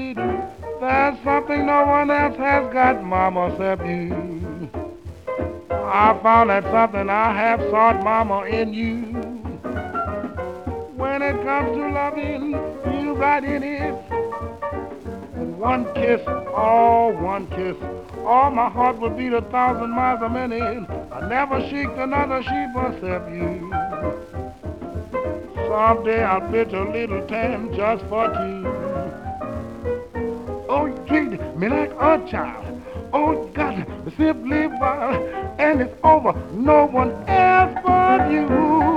There's something no one else has got, mama, except you. I found that something I have sought, mama, in you. When it comes to loving, you got in it. And one kiss, all my heart would beat 1,000 miles a minute. I never shrieked another sheep except you. Someday I'll pitch a little tent just for two. Oh, you treat me like a child. Oh, God, simply wild. And it's over. No one else but you.